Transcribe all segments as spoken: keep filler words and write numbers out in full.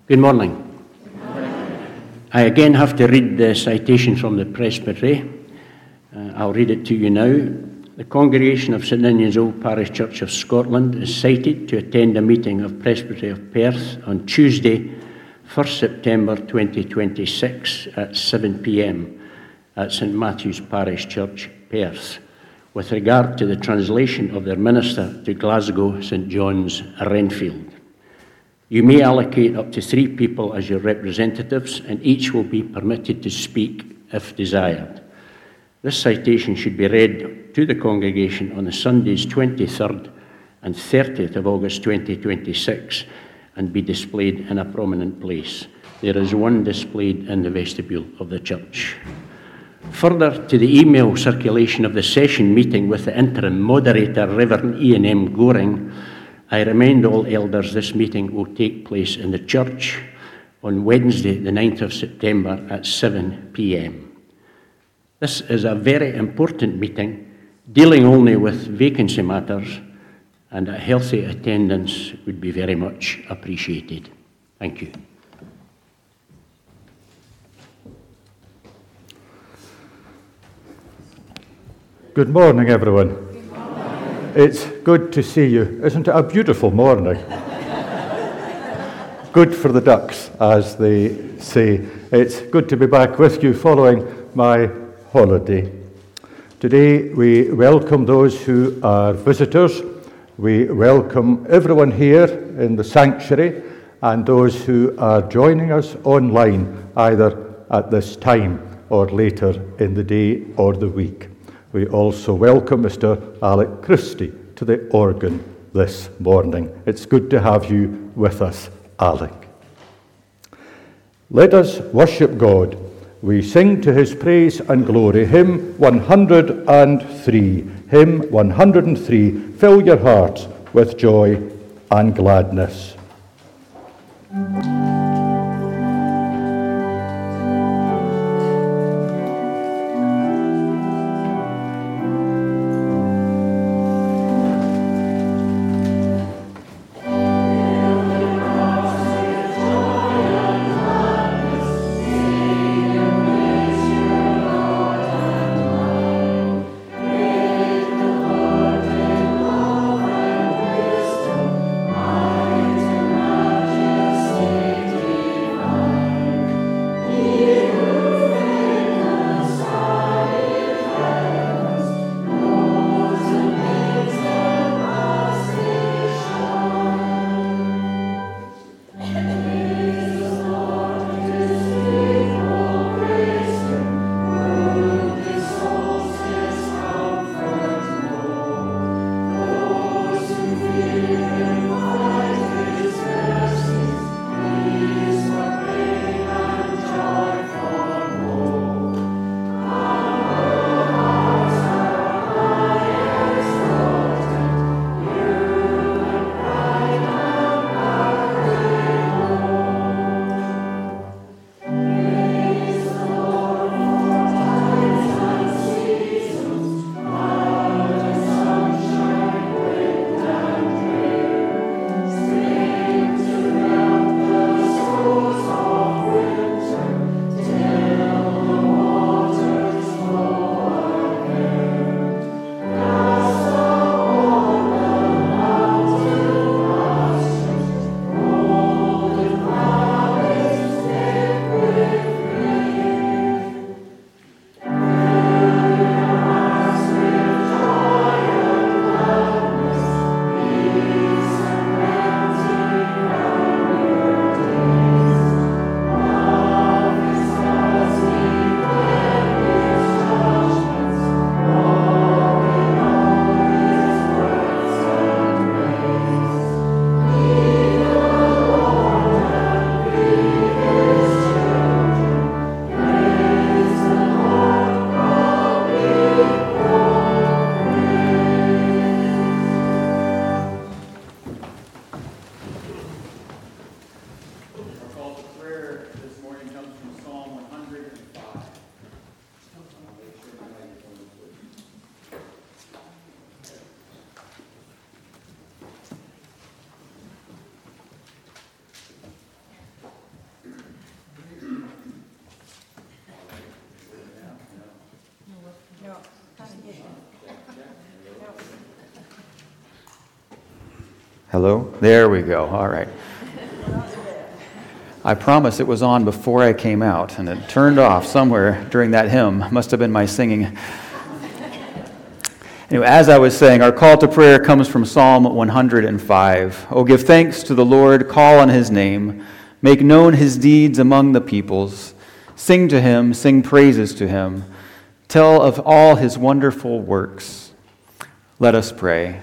Good morning. I again have to read the citation from the Presbytery. Uh, I'll read it to you now. The congregation of St Ninian's Old Parish Church of Scotland is cited to attend a meeting of Presbytery of Perth on Tuesday, first September twenty twenty-six at seven p m at St Matthew's Parish Church, Perth, with regard to the translation of their minister to Glasgow St John's, Renfield. You may allocate up to three people as your representatives, and each will be permitted to speak if desired. This citation should be read to the congregation on the Sundays twenty-third and thirtieth of August twenty twenty-six and be displayed in a prominent place. There is one displayed in the vestibule of the church. Further to the email circulation of the session meeting with the interim moderator, Reverend Ian M. Goring, I remind all elders this meeting will take place in the church on Wednesday, the ninth of September at seven p m This is a very important meeting, dealing only with vacancy matters, and a healthy attendance would be very much appreciated. Thank you. Good morning, everyone. It's good to see you. Isn't it a beautiful morning? Good for the ducks, as they say. It's good to be back with you following my holiday. Today we welcome those who are visitors. We welcome everyone here in the sanctuary and those who are joining us online, either at this time or later in the day or the week. We also welcome Mister Alec Christie to the organ this morning. It's good to have you with us, Alec. Let us worship God. We sing to his praise and glory. Hymn one hundred three. Hymn one hundred three. Fill your hearts with joy and gladness. Hello? There we go. All right. I promise it was on before I came out, and it turned off somewhere during that hymn. Must have been my singing. Anyway, as I was saying, our call to prayer comes from Psalm one hundred five. Oh, give thanks to the Lord, call on his name, make known his deeds among the peoples. Sing to him, sing praises to him. Tell of all his wonderful works. Let us pray.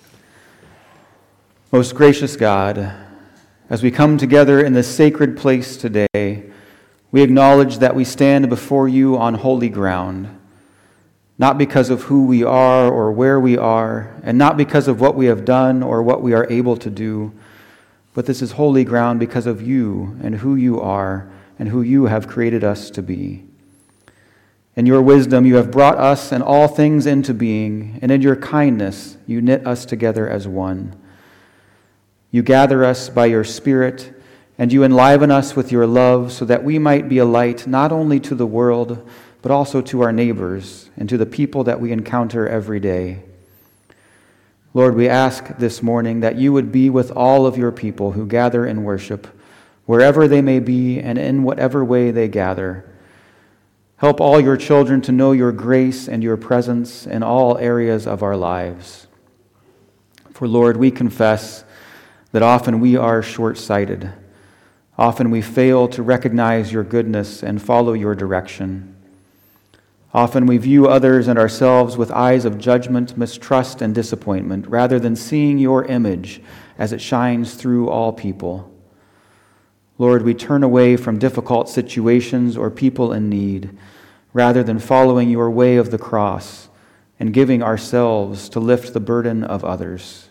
Most gracious God, as we come together in this sacred place today, we acknowledge that we stand before you on holy ground, not because of who we are or where we are, and not because of what we have done or what we are able to do, but this is holy ground because of you and who you are and who you have created us to be. In your wisdom, you have brought us and all things into being, and in your kindness, you knit us together as one. You gather us by your Spirit, and you enliven us with your love so that we might be a light not only to the world, but also to our neighbors and to the people that we encounter every day. Lord, we ask this morning that you would be with all of your people who gather in worship, wherever they may be and in whatever way they gather. Help all your children to know your grace and your presence in all areas of our lives. For Lord, we confess that often we are short-sighted. Often we fail to recognize your goodness and follow your direction. Often we view others and ourselves with eyes of judgment, mistrust, and disappointment, rather than seeing your image as it shines through all people. Lord, we turn away from difficult situations or people in need, rather than following your way of the cross and giving ourselves to lift the burden of others.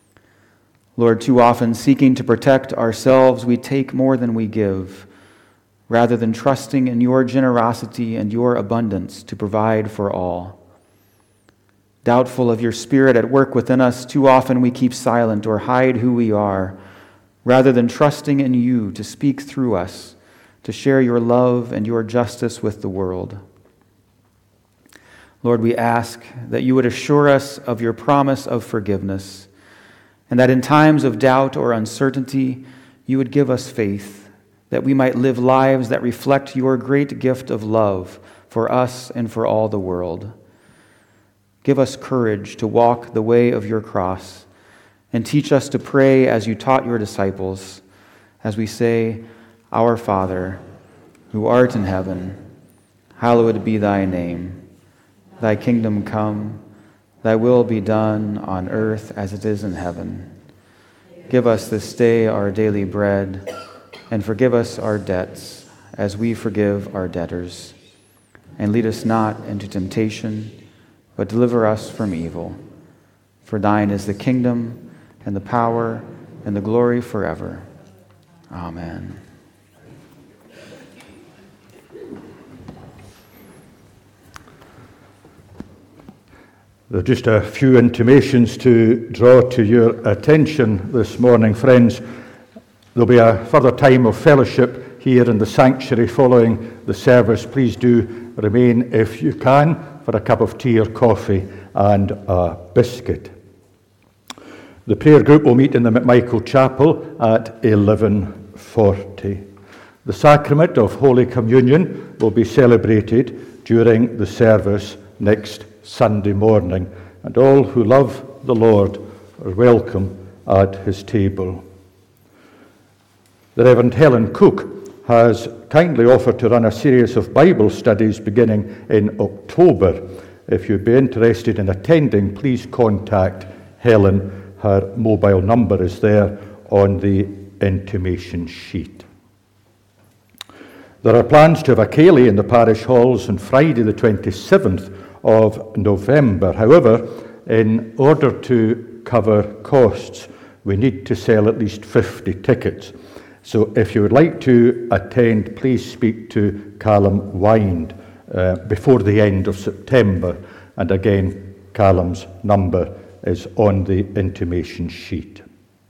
Lord, too often seeking to protect ourselves, we take more than we give, rather than trusting in your generosity and your abundance to provide for all. Doubtful of your Spirit at work within us, too often we keep silent or hide who we are, rather than trusting in you to speak through us, to share your love and your justice with the world. Lord, we ask that you would assure us of your promise of forgiveness, and that in times of doubt or uncertainty, you would give us faith, that we might live lives that reflect your great gift of love for us and for all the world. Give us courage to walk the way of your cross, and teach us to pray as you taught your disciples, as we say, Our Father, who art in heaven, hallowed be thy name. Thy kingdom come, thy will be done on earth as it is in heaven. Give us this day our daily bread, and forgive us our debts as we forgive our debtors. And lead us not into temptation, but deliver us from evil. For thine is the kingdom, and the power, and the glory forever. Amen. There are just a few intimations to draw to your attention this morning, friends. There'll be a further time of fellowship here in the sanctuary following the service. Please do remain, if you can, for a cup of tea or coffee and a biscuit. The prayer group will meet in the McMichael Chapel at eleven forty. The sacrament of Holy Communion will be celebrated during the service next Sunday morning, and all who love the Lord are welcome at his table. The Reverend Helen Cook has kindly offered to run a series of Bible studies beginning in October. If you'd be interested in attending, please contact Helen. Her mobile number is there on the intimation sheet. There are plans to have a ceilidh in the parish halls on Friday the twenty-seventh of November. However, in order to cover costs, we need to sell at least fifty tickets. So if you would like to attend, please speak to Callum Wind uh, before the end of September. And again, Callum's number is on the intimation sheet.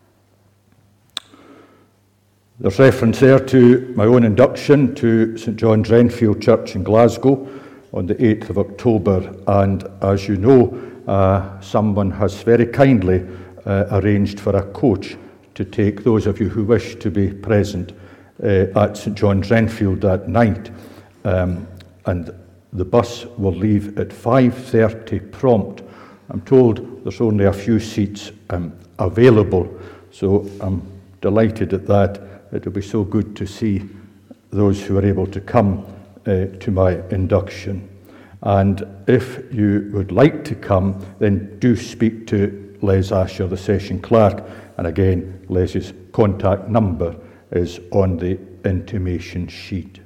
There's reference there to my own induction to St John's Renfield Church in Glasgow on the eighth of October, and as you know, uh, someone has very kindly uh, arranged for a coach to take those of you who wish to be present uh, at St John's Renfield that night. Um, and the bus will leave at five thirty prompt. I'm told there's only a few seats um, available, so I'm delighted at that. It'll be so good to see those who are able to come uh, to my induction. And if you would like to come, then do speak to Les Asher, the session clerk. And again, Les's contact number is on the intimation sheet.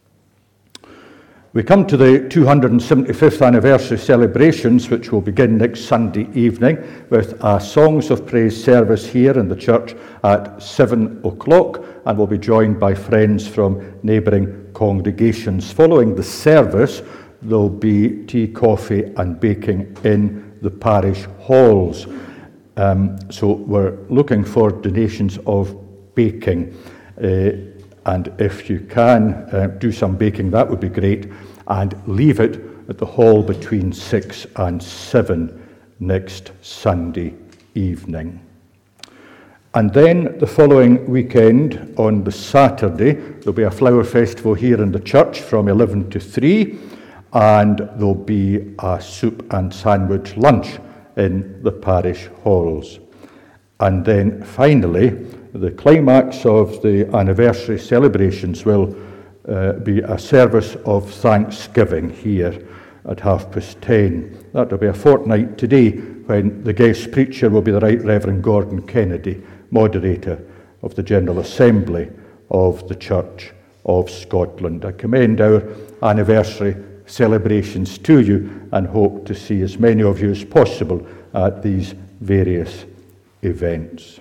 We come to the two hundred seventy-fifth anniversary celebrations, which will begin next Sunday evening with a Songs of Praise service here in the church at seven o'clock, and will be joined by friends from neighbouring congregations. Following the service, there'll be tea, coffee and baking in the parish halls. Um, so we're looking for donations of baking. Uh, and if you can uh, do some baking, that would be great. And leave it at the hall between six and seven next Sunday evening. And then the following weekend, on the Saturday, there'll be a flower festival here in the church from eleven to three. And there'll be a soup and sandwich lunch in the parish halls. And then finally, the climax of the anniversary celebrations will uh, be a service of thanksgiving here at half past ten. That will be a fortnight today, when the guest preacher will be the Right Reverend Gordon Kennedy, moderator of the General Assembly of the Church of Scotland. I commend our anniversary celebrations to you and hope to see as many of you as possible at these various events.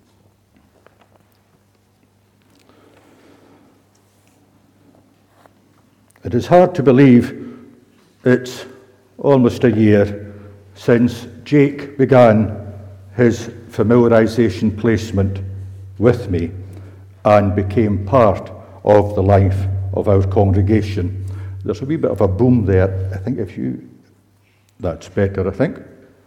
It is hard to believe it's almost a year since Jake began his familiarisation placement with me and became part of the life of our congregation. There's a wee bit of a boom there. I think if you... That's better, I think.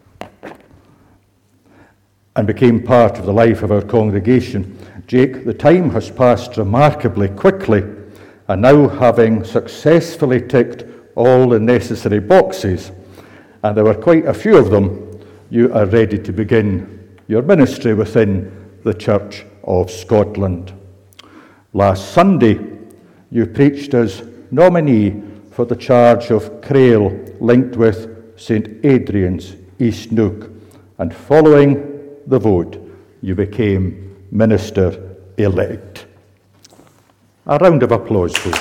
And became part of the life of our congregation. Jake, the time has passed remarkably quickly, and now having successfully ticked all the necessary boxes, and there were quite a few of them, you are ready to begin your ministry within the Church of Scotland. Last Sunday, you preached as nominee for the charge of Crail, linked with St Adrian's, East Neuk, and following the vote, you became minister-elect. A round of applause, please.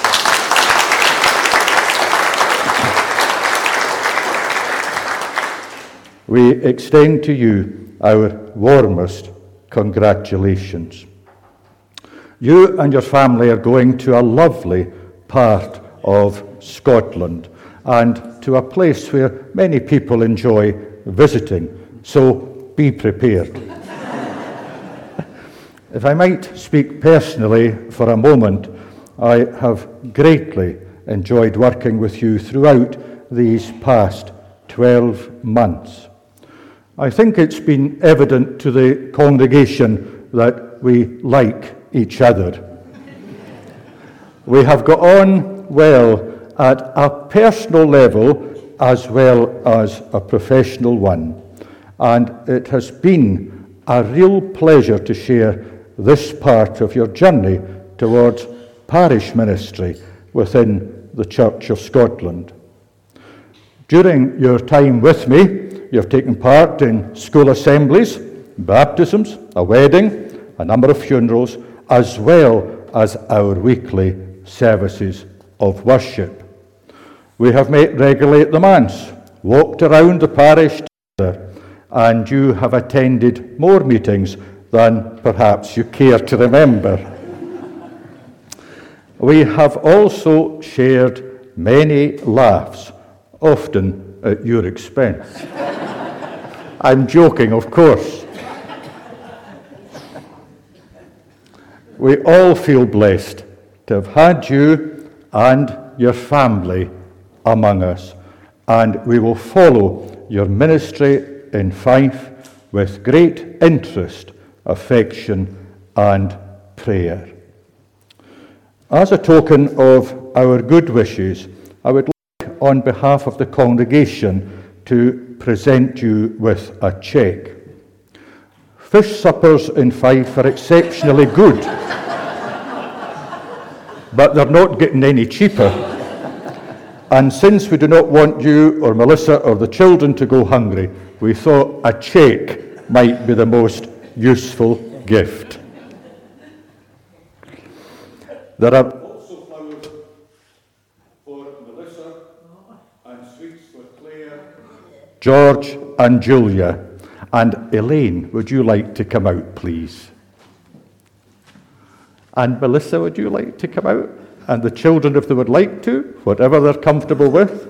We extend to you our warmest congratulations. You and your family are going to a lovely part of Scotland and to a place where many people enjoy visiting, so be prepared. If I might speak personally for a moment, I have greatly enjoyed working with you throughout these past twelve months. I think it's been evident to the congregation that we like each other. We have got on well at a personal level as well as a professional one, and it has been a real pleasure to share this part of your journey towards parish ministry within the Church of Scotland. During your time with me, you have taken part in school assemblies, baptisms, a wedding, a number of funerals, as well as our weekly services of worship. We have met regularly at the manse, walked around the parish together, and you have attended more meetings than perhaps you care to remember. We have also shared many laughs, often at your expense. I'm joking, of course. We all feel blessed to have had you and your family among us, and we will follow your ministry in Fife with great interest, affection, and prayer. As a token of our good wishes, I would like, on behalf of the congregation, to present you with a cheque. Fish suppers in Fife are exceptionally good, but they're not getting any cheaper. And since we do not want you or Melissa or the children to go hungry, we thought a cheque might be the most useful gift. There are also flowers for Melissa and sweets for Claire, George and Julia. And Elaine, would you like to come out, please? And Melissa, would you like to come out? And the children, if they would like to, whatever they're comfortable with.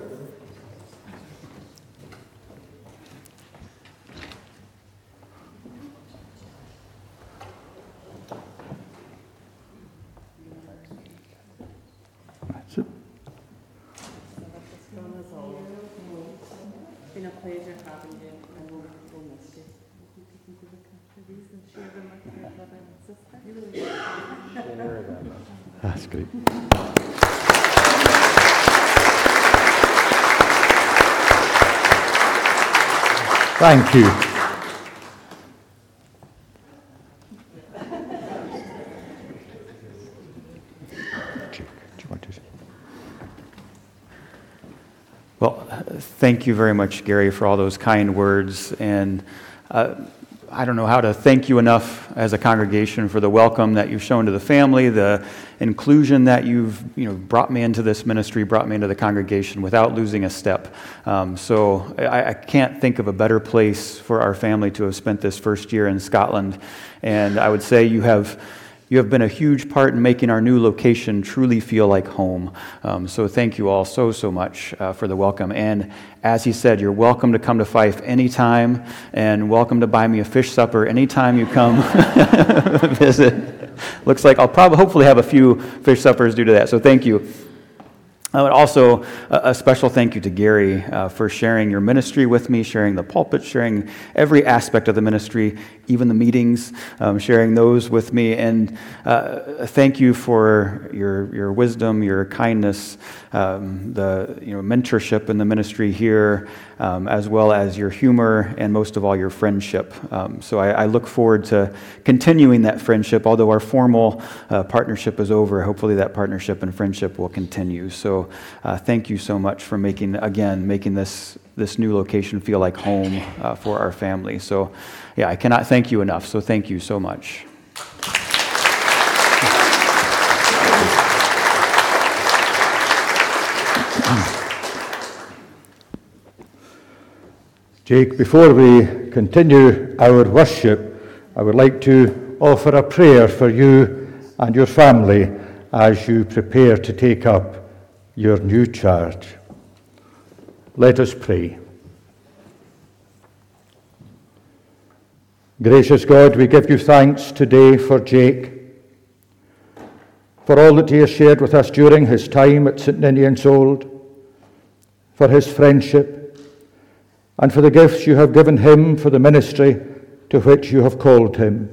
That's it. It's been a pleasure having you, and we'll, we'll miss you. If you could go look after these and share them with your brother and sister. That's great. Thank you. Well, thank you very much, Gary, for all those kind words. And uh, I don't know how to thank you enough as a congregation for the welcome that you've shown to the family, the inclusion that you've you know brought me into this ministry, brought me into the congregation without losing a step. Um, so I, I can't think of a better place for our family to have spent this first year in Scotland. And I would say you have You have been a huge part in making our new location truly feel like home. Um, so thank you all so, so much uh, for the welcome. And as he said, you're welcome to come to Fife anytime, and welcome to buy me a fish supper anytime you come visit. Looks like I'll probably hopefully have a few fish suppers due to that. So thank you. Uh, also, a, a special thank you to Gary uh, for sharing your ministry with me, sharing the pulpit, sharing every aspect of the ministry, even the meetings, um, sharing those with me. And uh, thank you for your your wisdom, your kindness, um, the you know mentorship in the ministry here, um, as well as your humor and most of all your friendship. Um, so I, I look forward to continuing that friendship. Although our formal uh, partnership is over, hopefully that partnership and friendship will continue. So uh, thank you so much for making again making this this new location feel like home uh, for our family. So yeah, I cannot thank you enough. So thank you so much. Jake, before we continue our worship, I would like to offer a prayer for you and your family as you prepare to take up your new charge. Let us pray. Gracious God, we give you thanks today for Jake, for all that he has shared with us during his time at St Ninian's Old, for his friendship, and for the gifts you have given him for the ministry to which you have called him.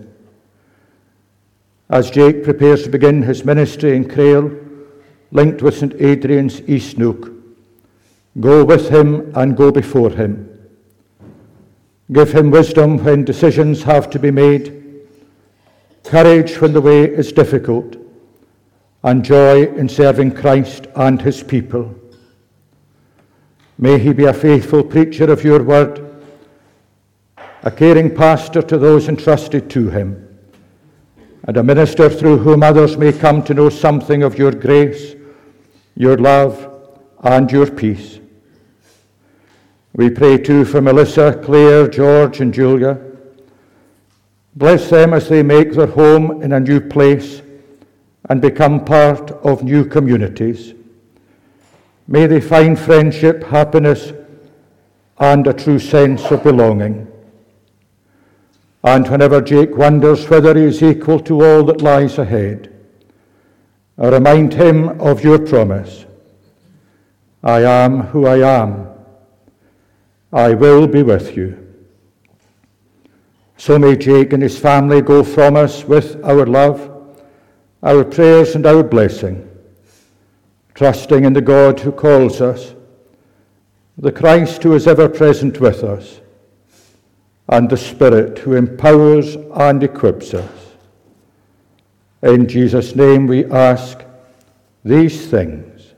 As Jake prepares to begin his ministry in Crail, linked with St Adrian's East Nook, go with him and go before him. Give him wisdom when decisions have to be made, courage when the way is difficult, and joy in serving Christ and his people. May he be a faithful preacher of your word, a caring pastor to those entrusted to him, and a minister through whom others may come to know something of your grace, your love, and your peace. We pray too for Melissa, Claire, George, and Julia. Bless them as they make their home in a new place and become part of new communities. May they find friendship, happiness, and a true sense of belonging. And whenever Jake wonders whether he is equal to all that lies ahead, I remind him of your promise. I am who I am. I will be with you. So may Jake and his family go from us with our love, our prayers and our blessing, trusting in the God who calls us, the Christ who is ever present with us, and the Spirit who empowers and equips us. In Jesus' name we ask these things.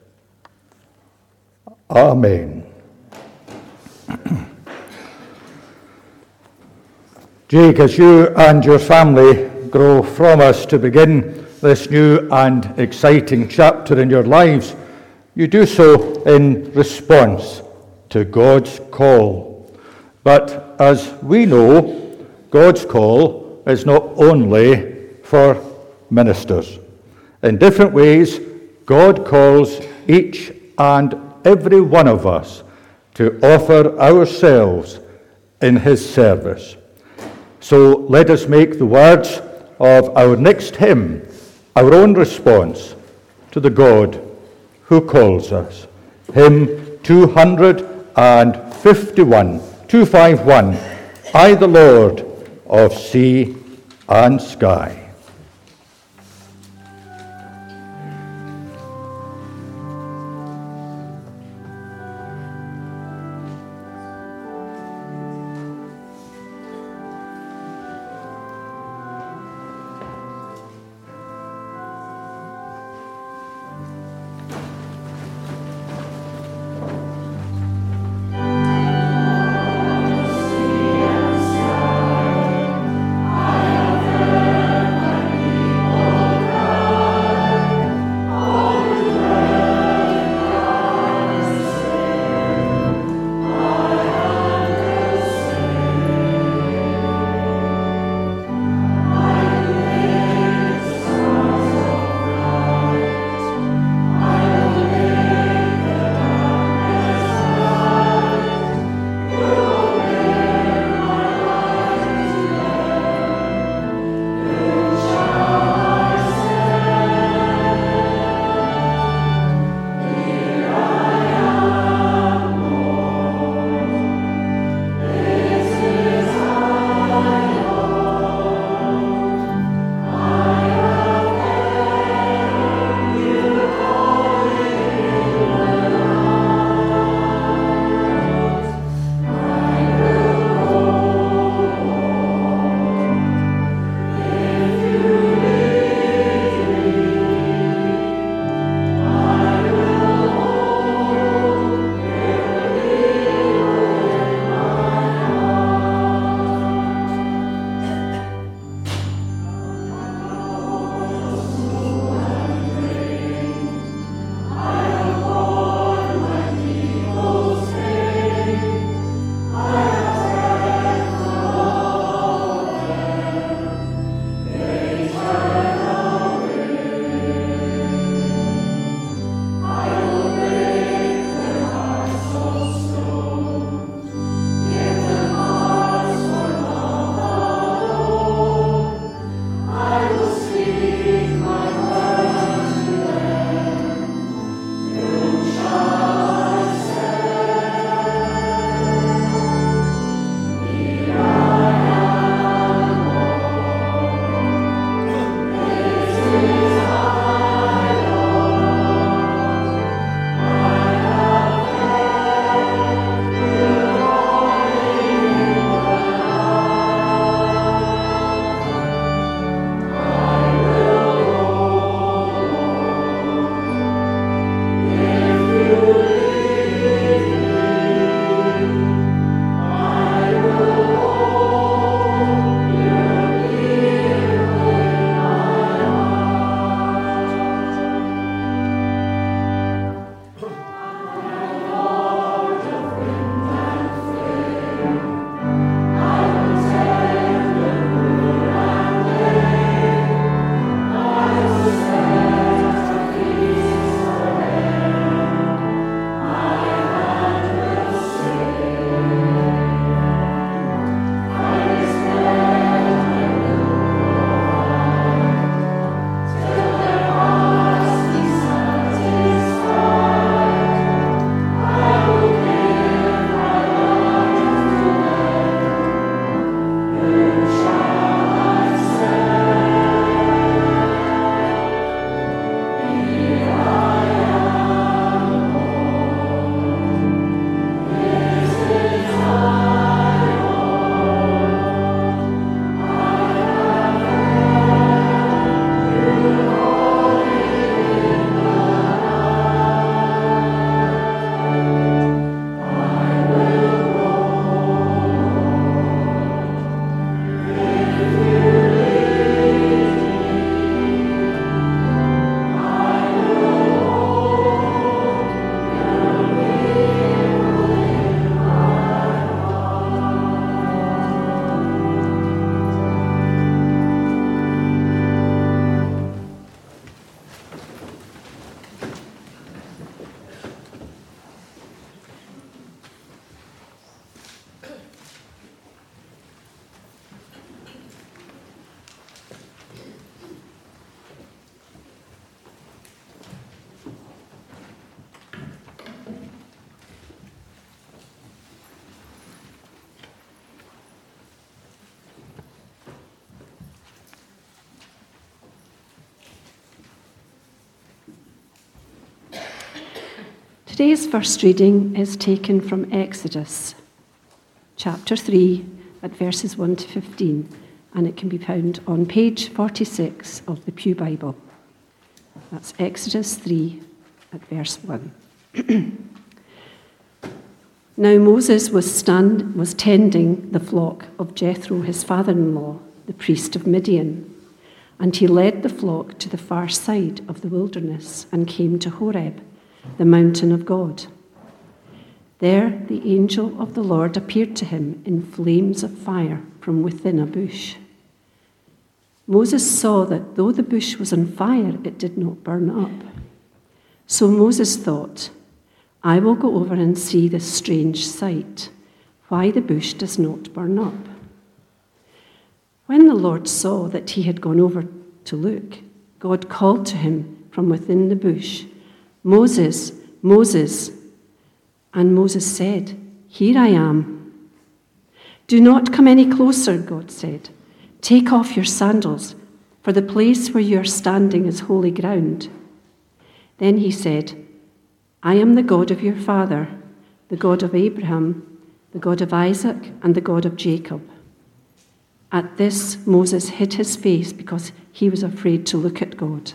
Amen. Jake, as you and your family grow from us to begin this new and exciting chapter in your lives, you do so in response to God's call. But as we know, God's call is not only for ministers. In different ways, God calls each and every one of us to offer ourselves in his service. So let us make the words of our next hymn our own response to the God who calls us. Hymn two fifty-one, two fifty-one, I the Lord of sea and sky. Today's first reading is taken from Exodus, chapter three, at verses one to fifteen, and it can be found on page forty-six of the Pew Bible. That's Exodus three, at verse one. Now Moses was, stand, was tending the flock of Jethro, his father-in-law, the priest of Midian, and he led the flock to the far side of the wilderness and came to Horeb, the mountain of God. There the angel of the Lord appeared to him in flames of fire from within a bush. Moses saw that though the bush was on fire, it did not burn up. So Moses thought, I will go over and see this strange sight, why the bush does not burn up. When the Lord saw that he had gone over to look, God called to him from within the bush, Moses, Moses. And Moses said, Here I am. Do not come any closer, God said. Take off your sandals, for the place where you are standing is holy ground. Then he said, I am the God of your father, the God of Abraham, the God of Isaac, and the God of Jacob. At this, Moses hid his face because he was afraid to look at God.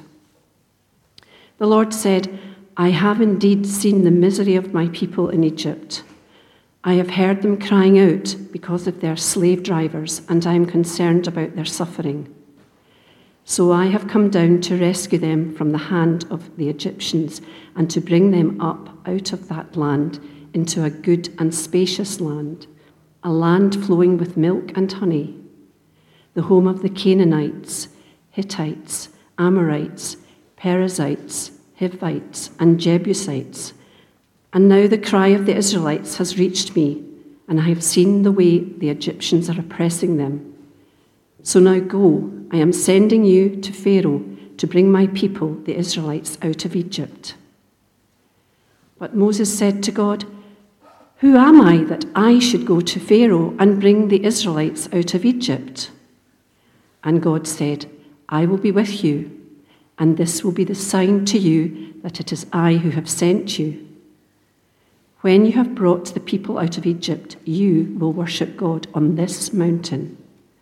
The Lord said, I have indeed seen the misery of my people in Egypt. I have heard them crying out because of their slave drivers, and I am concerned about their suffering. So I have come down to rescue them from the hand of the Egyptians and to bring them up out of that land into a good and spacious land, a land flowing with milk and honey, the home of the Canaanites, Hittites, Amorites, Perizzites, Hivites, and Jebusites. And now the cry of the Israelites has reached me, and I have seen the way the Egyptians are oppressing them. So now go, I am sending you to Pharaoh to bring my people, the Israelites, out of Egypt. But Moses said to God, Who am I that I should go to Pharaoh and bring the Israelites out of Egypt? And God said, I will be with you, and this will be the sign to you that it is I who have sent you. When you have brought the people out of Egypt, you will worship God on this mountain.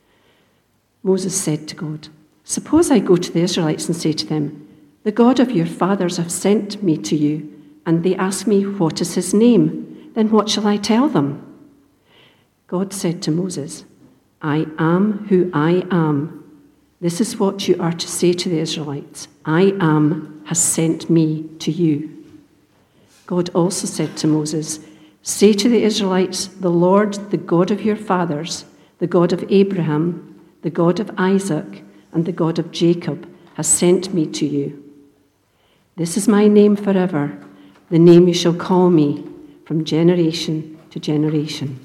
Moses said to God, Suppose I go to the Israelites and say to them, The God of your fathers has sent me to you, and they ask me, What is his name? Then what shall I tell them? God said to Moses, I am who I am. This is what you are to say to the Israelites. I am has sent me to you. God also said to Moses, Say to the Israelites, The Lord, the God of your fathers, the God of Abraham, the God of Isaac, and the God of Jacob, has sent me to you. This is my name forever, the name you shall call me from generation to generation.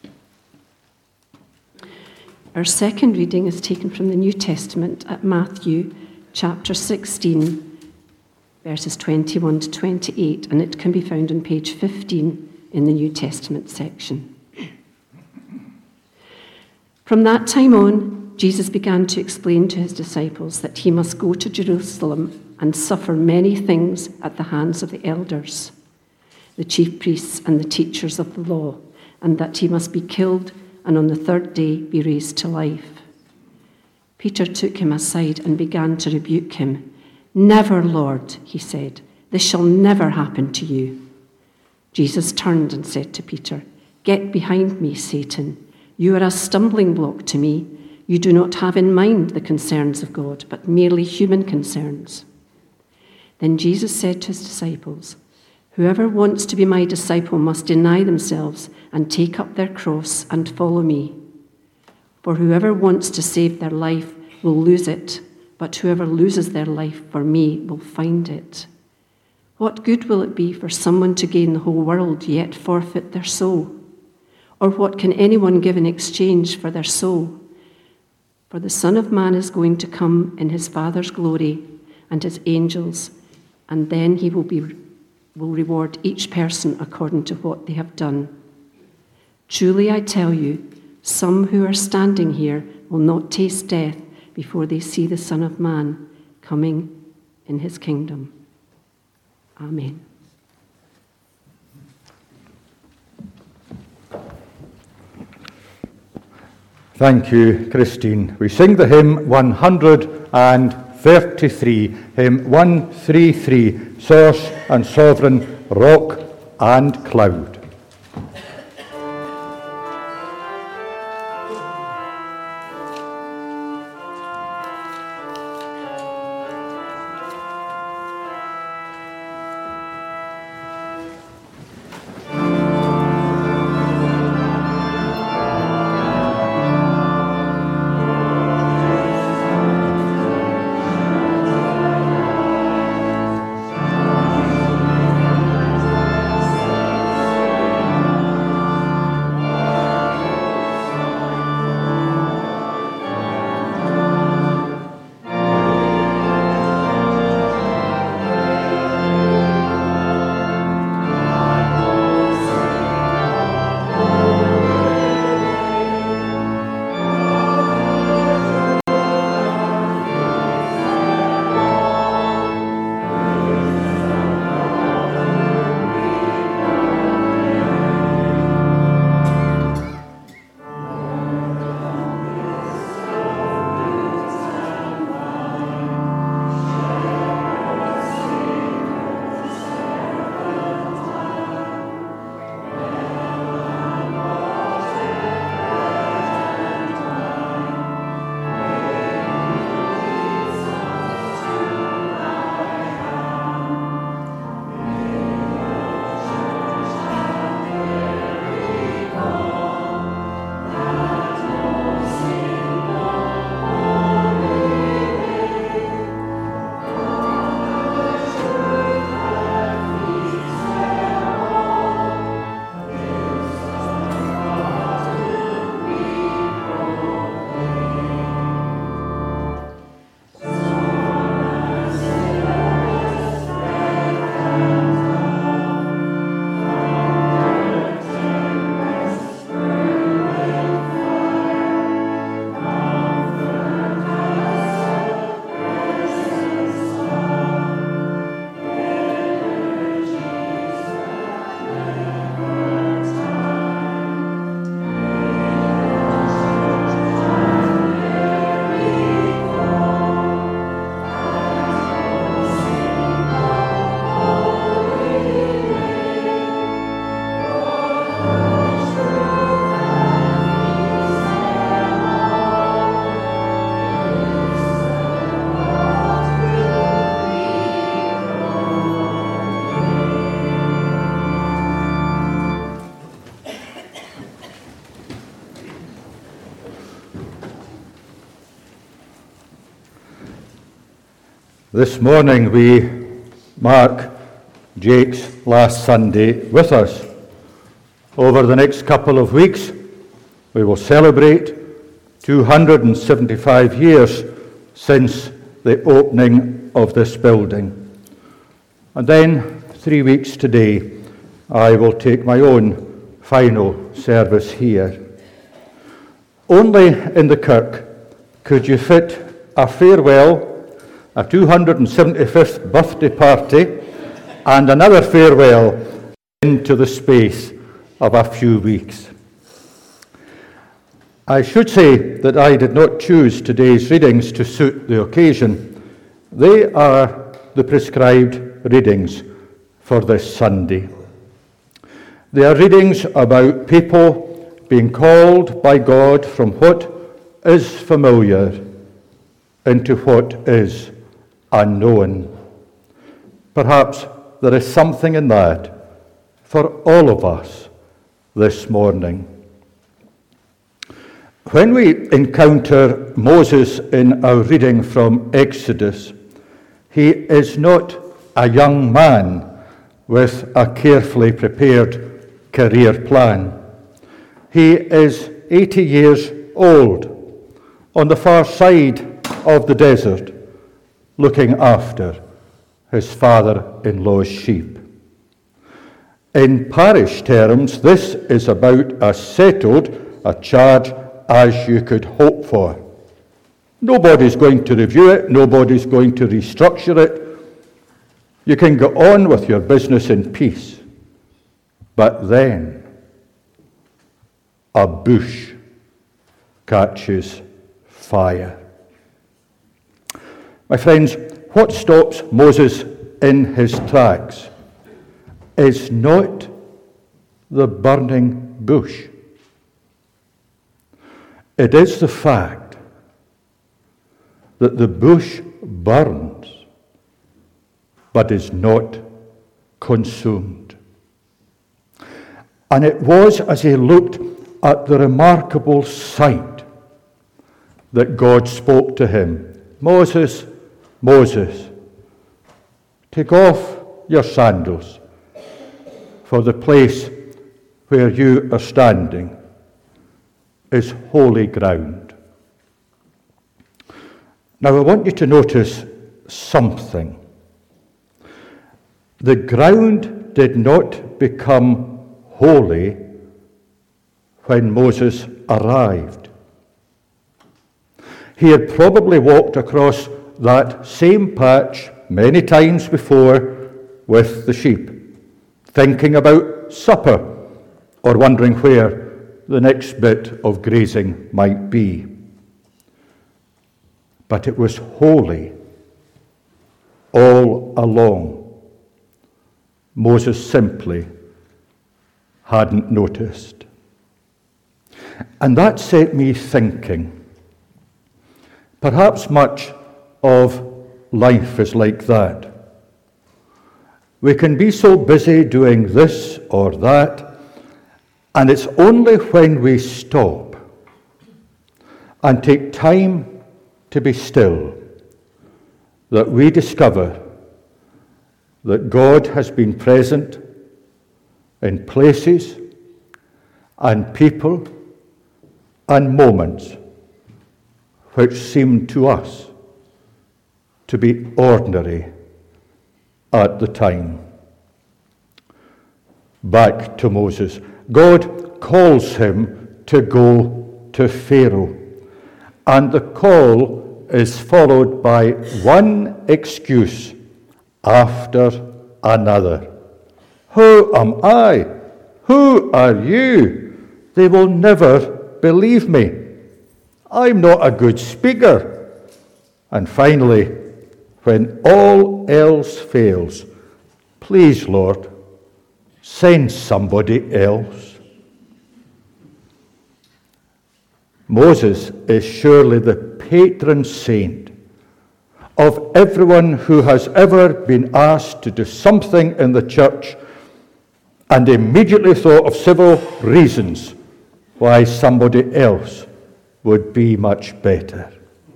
Our second reading is taken from the New Testament at Matthew chapter sixteen, verses twenty-one to twenty-eight, and it can be found on page fifteen in the New Testament section. From that time on, Jesus began to explain to his disciples that he must go to Jerusalem and suffer many things at the hands of the elders, the chief priests and the teachers of the law, and that he must be killed and on the third day be raised to life. Peter took him aside and began to rebuke him. Never, Lord, he said, this shall never happen to you. Jesus turned and said to Peter, Get behind me, Satan. You are a stumbling block to me. You do not have in mind the concerns of God, but merely human concerns. Then Jesus said to his disciples, Whoever wants to be my disciple must deny themselves and take up their cross and follow me. For whoever wants to save their life will lose it, but whoever loses their life for me will find it. What good will it be for someone to gain the whole world yet forfeit their soul? Or what can anyone give in exchange for their soul? For the Son of Man is going to come in his Father's glory and his angels, and then he will be will reward each person according to what they have done. Truly I tell you, some who are standing here will not taste death before they see the Son of Man coming in his kingdom. Amen. Thank you, Christine. We sing the hymn one thirty-three, hymn one thirty-three, Source and Sovereign, Rock and Cloud. This morning we mark Jake's last Sunday with us. Over the next couple of weeks we will celebrate two hundred seventy-five years since the opening of this building. And then, three weeks today, I will take my own final service here. Only in the kirk could you fit a farewell, a two hundred seventy-fifth birthday party, and another farewell into the space of a few weeks. I should say that I did not choose today's readings to suit the occasion. They are the prescribed readings for this Sunday. They are readings about people being called by God from what is familiar into what is unknown. Perhaps there is something in that for all of us this morning. When we encounter Moses in our reading from Exodus, he is not a young man with a carefully prepared career plan. He is eighty years old, on the far side of the desert, looking after his father-in-law's sheep. In parish terms, this is about as settled a charge as you could hope for. Nobody's going to review it, nobody's going to restructure it. You can go on with your business in peace. But then, a bush catches fire. My friends, what stops Moses in his tracks is not the burning bush. It is the fact that the bush burns but is not consumed. And it was as he looked at the remarkable sight that God spoke to him, Moses, Moses, take off your sandals, for the place where you are standing is holy ground. Now I want you to notice something. The ground did not become holy when Moses arrived. He had probably walked across that same patch many times before with the sheep, thinking about supper or wondering where the next bit of grazing might be. But it was holy all along. Moses simply hadn't noticed. And that set me thinking. Perhaps much of life is like that. We can be so busy doing this or that, and it's only when we stop and take time to be still that we discover that God has been present in places and people and moments which seem to us to be ordinary at the time. Back to Moses. God calls him to go to Pharaoh, and the call is followed by one excuse after another. Who am I? Who are you? They will never believe me. I'm not a good speaker. And finally, when all else fails, please, Lord, send somebody else. Moses is surely the patron saint of everyone who has ever been asked to do something in the church and immediately thought of several reasons why somebody else would be much better.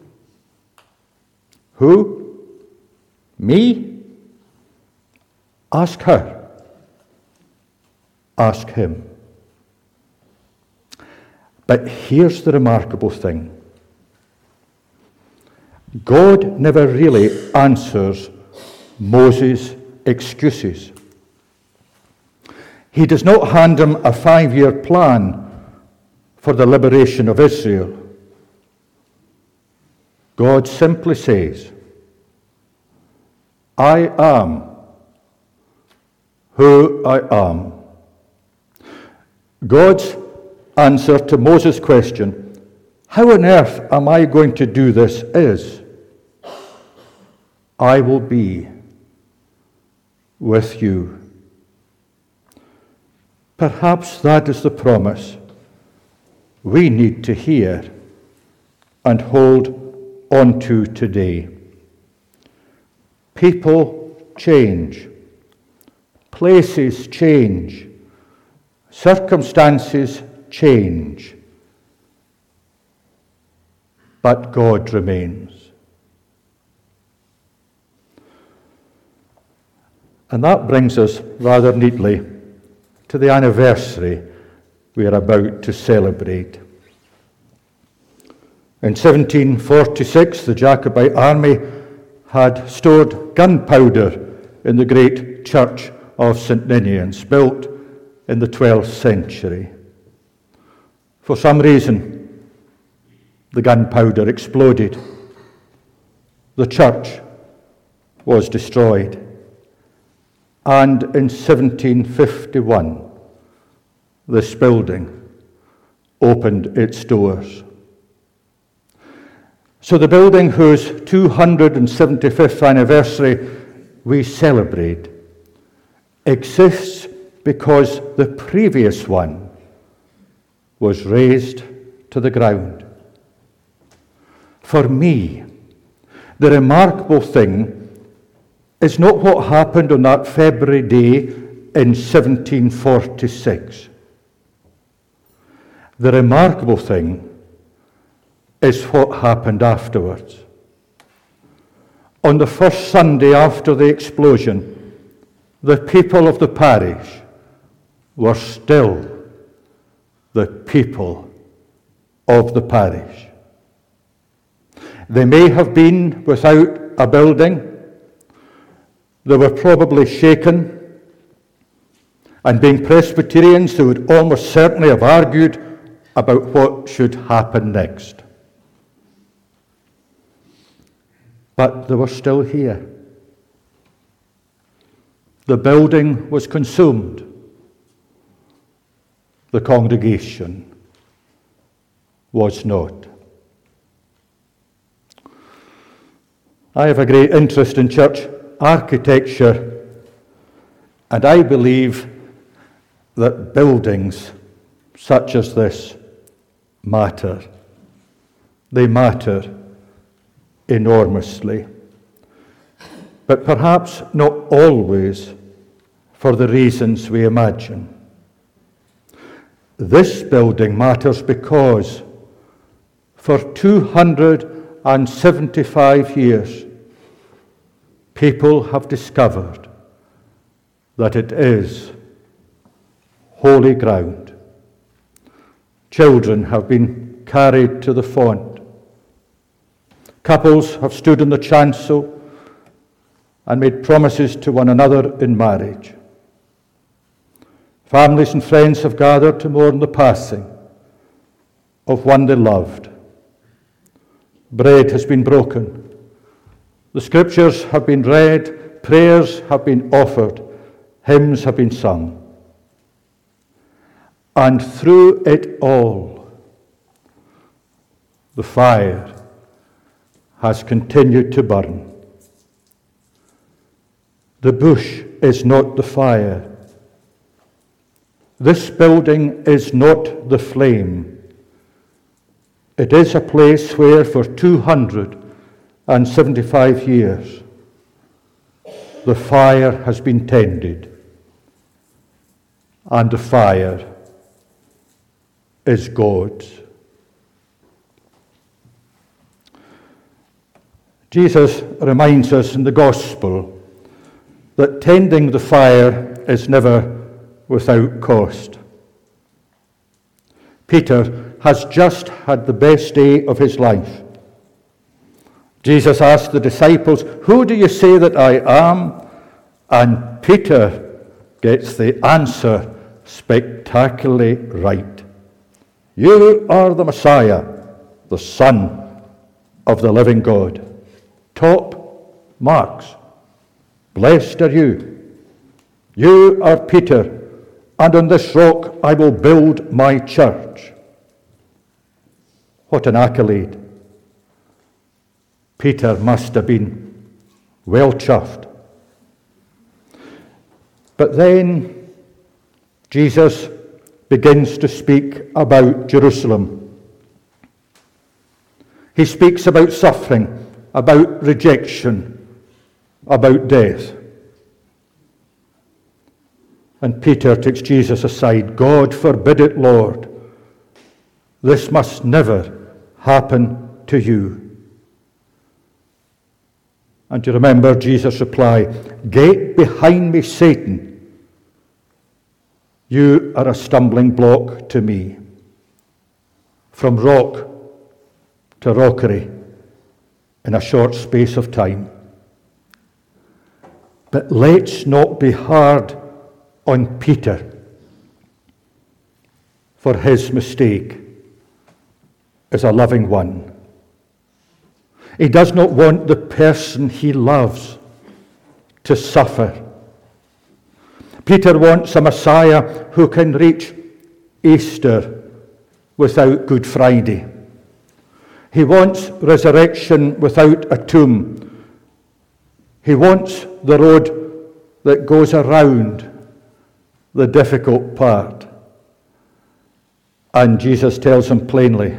Who? Me? Ask her. Ask him. But here's the remarkable thing. God never really answers Moses' excuses. He does not hand him a five-year plan for the liberation of Israel. God simply says, I am who I am. God's answer to Moses' question, how on earth am I going to do this, is, I will be with you. Perhaps that is the promise we need to hear and hold on to today. People change. Places change. Circumstances change. But God remains. And that brings us rather neatly to the anniversary we are about to celebrate. In seventeen forty-six, the Jacobite army had stored gunpowder in the great church of Saint Ninians, built in the twelfth century. For some reason, the gunpowder exploded. The church was destroyed. And in seventeen fifty-one, this building opened its doors. So the building whose two hundred seventy-fifth anniversary we celebrate exists because the previous one was razed to the ground. For me, the remarkable thing is not what happened on that February day in seventeen forty-six. The remarkable thing is what happened afterwards. On the first Sunday after the explosion, the people of the parish were still the people of the parish. They may have been without a building. They were probably shaken. And being Presbyterians, they would almost certainly have argued about what should happen next. But they were still here. The building was consumed. The congregation was not. I have a great interest in church architecture, and I believe that buildings such as this matter. They matter enormously, but perhaps not always for the reasons we imagine. This building matters because for two hundred seventy-five years, people have discovered that it is holy ground. Children have been carried to the font. Couples have stood in the chancel and made promises to one another in marriage. Families and friends have gathered to mourn the passing of one they loved. Bread has been broken. The scriptures have been read, prayers have been offered, hymns have been sung. And through it all, the fire has continued to burn. The bush is not the fire. This building is not the flame. It is a place where for two hundred seventy-five years the fire has been tended, and the fire is God's. Jesus reminds us in the Gospel that tending the fire is never without cost. Peter has just had the best day of his life. Jesus asked the disciples, "Who do you say that I am?" And Peter gets the answer spectacularly right. "You are the Messiah, the Son of the living God." Top marks. Blessed are you. You are Peter, and on this rock I will build my church. What an accolade. Peter must have been well chuffed. But then Jesus begins to speak about Jerusalem. He speaks about suffering, about rejection, about death. And Peter takes Jesus aside. "God forbid it, Lord. This must never happen to you." And you remember Jesus' reply, "Get behind me, Satan. You are a stumbling block to me." From rock to rockery in a short space of time. But let's not be hard on Peter for his mistake is a loving one. He does not want the person he loves to suffer. Peter wants a Messiah who can reach Easter without Good Friday. He wants resurrection without a tomb. He wants the road that goes around the difficult part. And Jesus tells him plainly,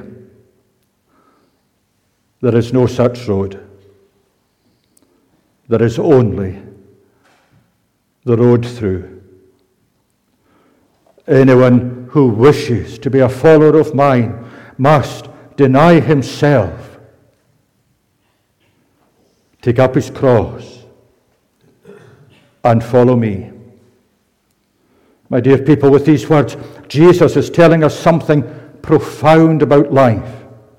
there is no such road. There is only the road through. Anyone who wishes to be a follower of mine must deny himself, take up his cross, and follow me. My dear people, with these words, Jesus is telling us something profound about life.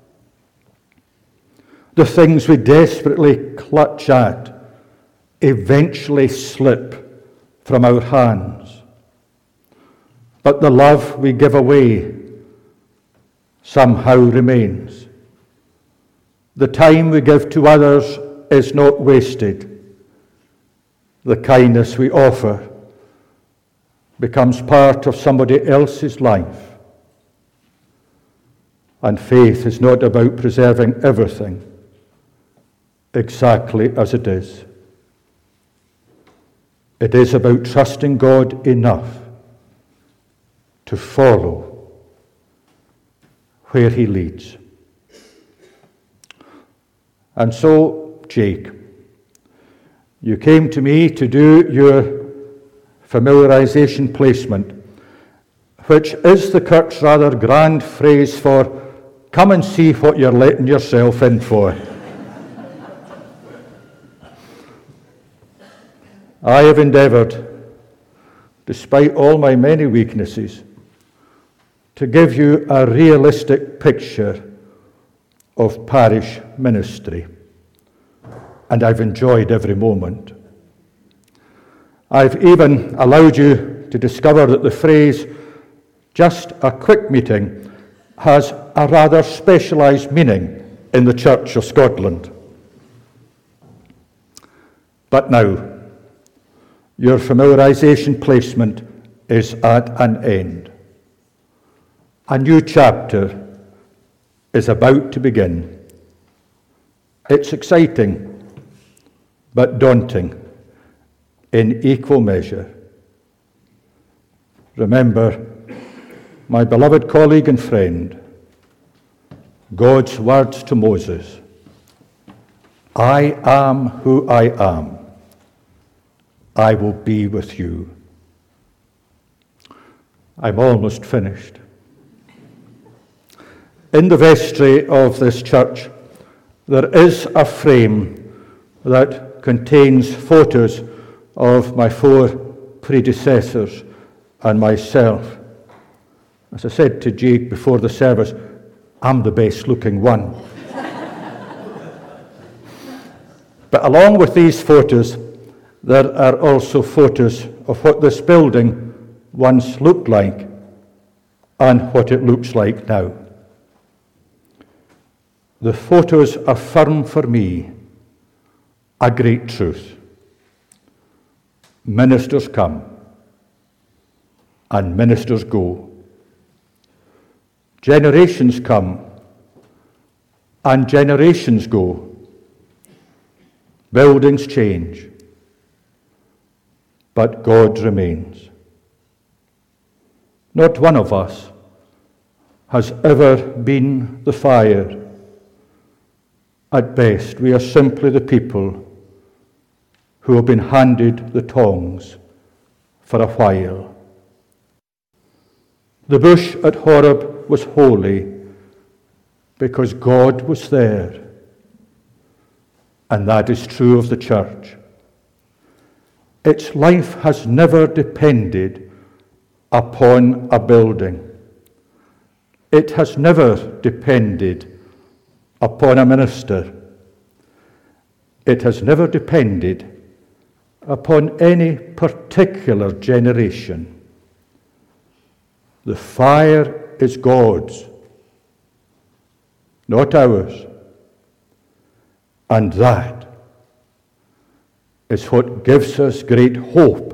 The things we desperately clutch at eventually slip from our hands. But the love we give away somehow remains. The time we give to others is not wasted. The kindness we offer becomes part of somebody else's life. And faith is not about preserving everything exactly as it is. It is about trusting God enough to follow where he leads. And so, Jake, you came to me to do your familiarization placement, which is the Kirk's rather grand phrase for come and see what you're letting yourself in for. I have endeavored, despite all my many weaknesses, to give you a realistic picture of parish ministry, and I've enjoyed every moment. I've even allowed you to discover that the phrase, just a quick meeting, has a rather specialised meaning in the Church of Scotland. But now, your familiarisation placement is at an end. A new chapter is about to begin. It's exciting, but daunting in equal measure. Remember, my beloved colleague and friend, God's words to Moses, I am who I am. I will be with you. I'm almost finished. In the vestry of this church, there is a frame that contains photos of my four predecessors and myself. As I said to Jake before the service, I'm the best looking one. But along with these photos, there are also photos of what this building once looked like and what it looks like now. The photos affirm for me a great truth. Ministers come and ministers go. Generations come and generations go. Buildings change, but God remains. Not one of us has ever been the fire. At best, we are simply the people who have been handed the tongs for a while. The bush at Horeb was holy because God was there, and that is true of the church. Its life has never depended upon a building. It has never depended upon a minister. It has never depended upon any particular generation. The fire is God's, not ours. And that is what gives us great hope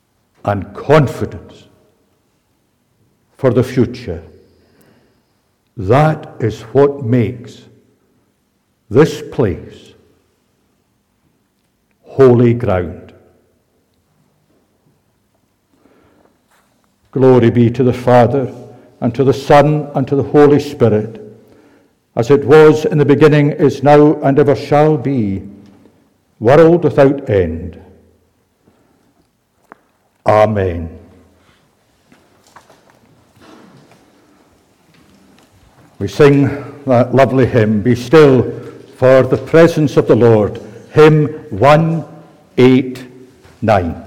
and confidence for the future. That is what makes this place holy ground. Glory be to the Father, and to the Son, and to the Holy Spirit, as it was in the beginning, is now, and ever shall be, world without end. Amen. We sing that lovely hymn, Be Still for the Presence of the Lord, hymn one eighty-nine.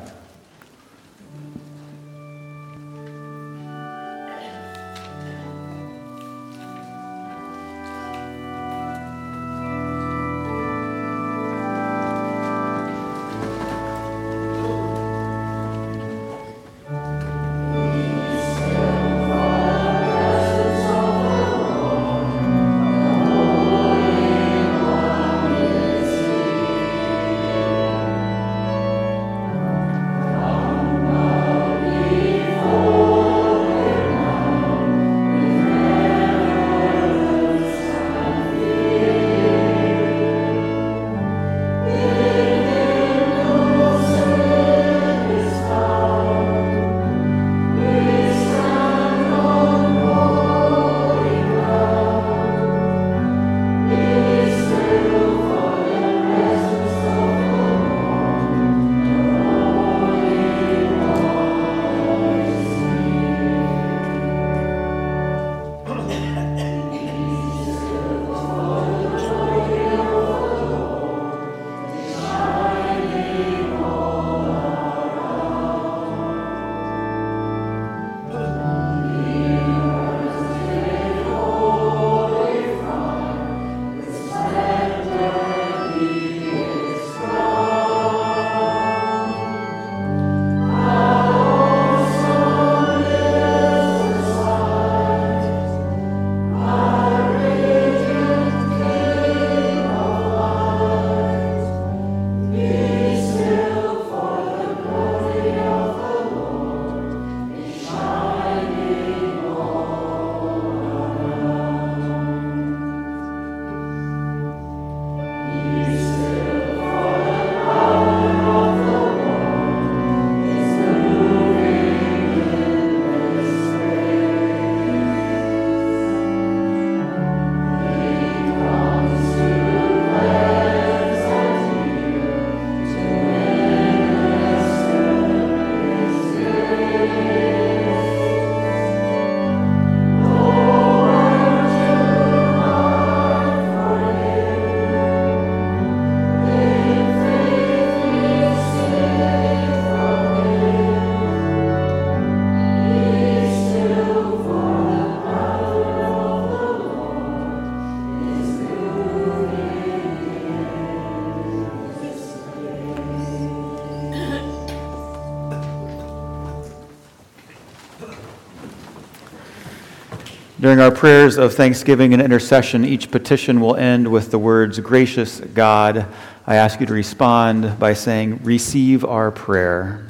During our prayers of thanksgiving and intercession, each petition will end with the words, Gracious God. I ask you to respond by saying, Receive our prayer.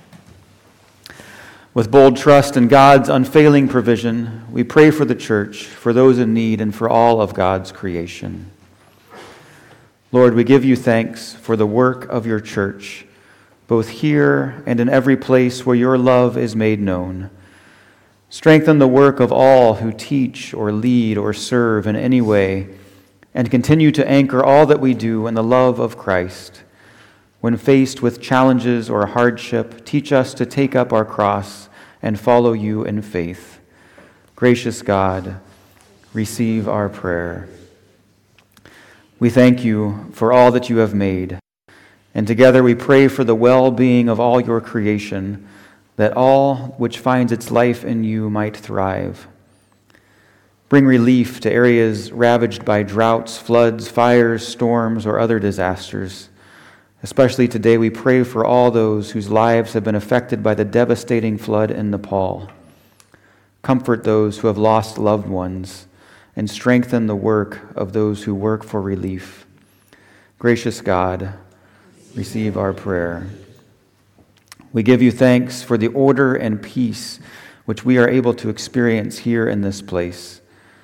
With bold trust in God's unfailing provision, we pray for the church, for those in need, and for all of God's creation. Lord, we give you thanks for the work of your church, both here and in every place where your love is made known. Strengthen the work of all who teach or lead or serve in any way, and continue to anchor all that we do in the love of Christ. When faced with challenges or hardship, teach us to take up our cross and follow you in faith. Gracious God, receive our prayer. We thank you for all that you have made, and together we pray for the well-being of all your creation, that all which finds its life in you might thrive. Bring relief to areas ravaged by droughts, floods, fires, storms, or other disasters. Especially today, we pray for all those whose lives have been affected by the devastating flood in Nepal. Comfort those who have lost loved ones, and strengthen the work of those who work for relief. Gracious God, receive our prayer. We give you thanks for the order and peace which we are able to experience here in this place.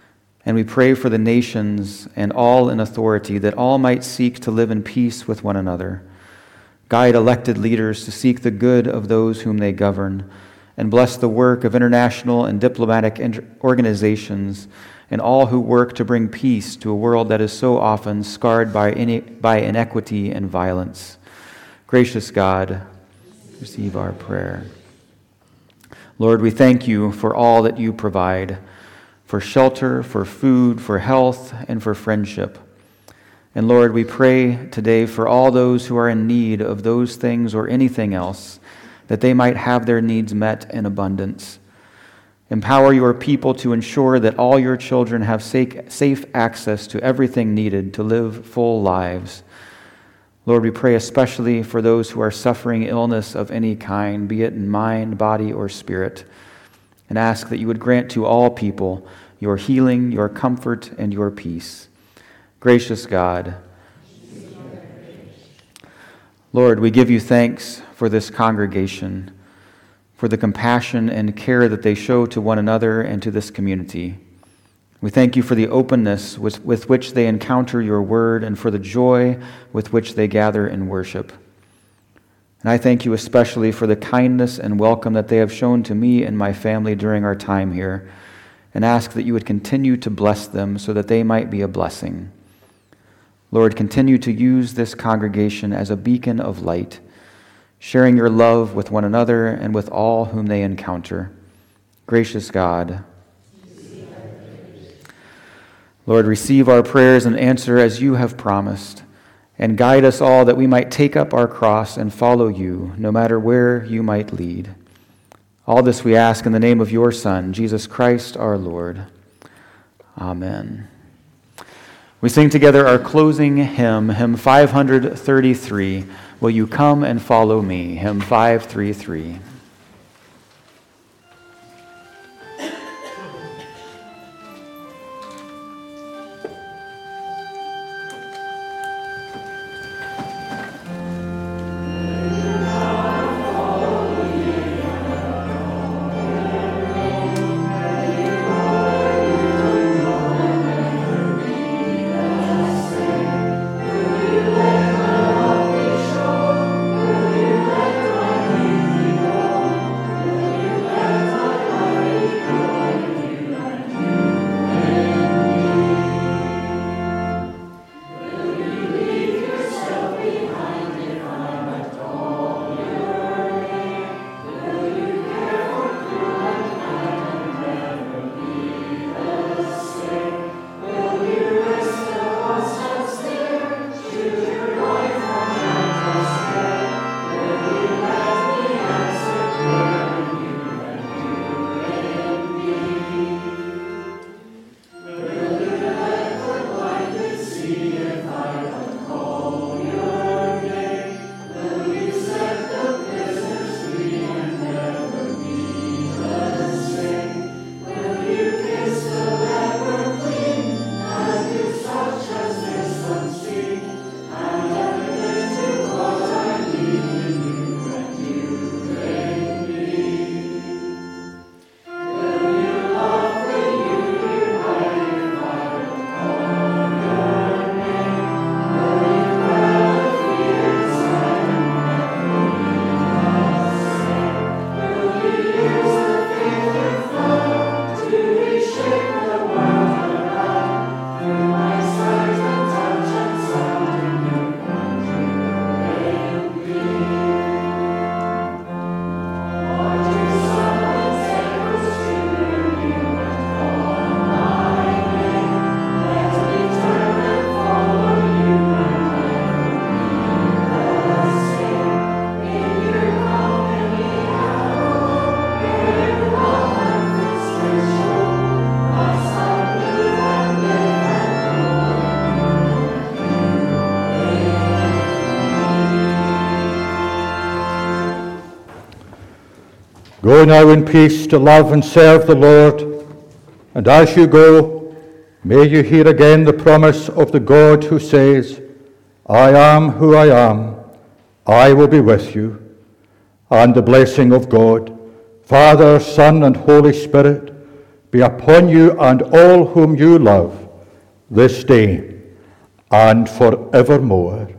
And we pray for the nations and all in authority, that all might seek to live in peace with one another. Guide elected leaders to seek the good of those whom they govern, and bless the work of international and diplomatic organizations and all who work to bring peace to a world that is so often scarred by ine- by inequity and violence. Gracious God, receive our prayer. Lord, we thank you for all that you provide, for shelter, for food, for health, and for friendship. And Lord, we pray today for all those who are in need of those things or anything else, that they might have their needs met in abundance. Empower your people to ensure that all your children have safe access to everything needed to live full lives. Lord, we pray especially for those who are suffering illness of any kind, be it in mind, body, or spirit, and ask that you would grant to all people your healing, your comfort, and your peace. Gracious God, Lord, we give you thanks for this congregation, for the compassion and care that they show to one another and to this community. We thank you for the openness with, with which they encounter your word and for the joy with which they gather in worship. And I thank you especially for the kindness and welcome that they have shown to me and my family during our time here, and ask that you would continue to bless them so that they might be a blessing. Lord, continue to use this congregation as a beacon of light, sharing your love with one another and with all whom they encounter. Gracious God, Lord, receive our prayers and answer as you have promised, and guide us all that we might take up our cross and follow you, no matter where you might lead. All this we ask in the name of your Son, Jesus Christ our Lord. Amen. We sing together our closing hymn, hymn five thirty-three, Will You Come and Follow Me, hymn five thirty-three. Go now in peace to love and serve the Lord, and as you go, may you hear again the promise of the God who says, I am who I am, I will be with you, and the blessing of God, Father, Son, and Holy Spirit, be upon you and all whom you love this day and forevermore.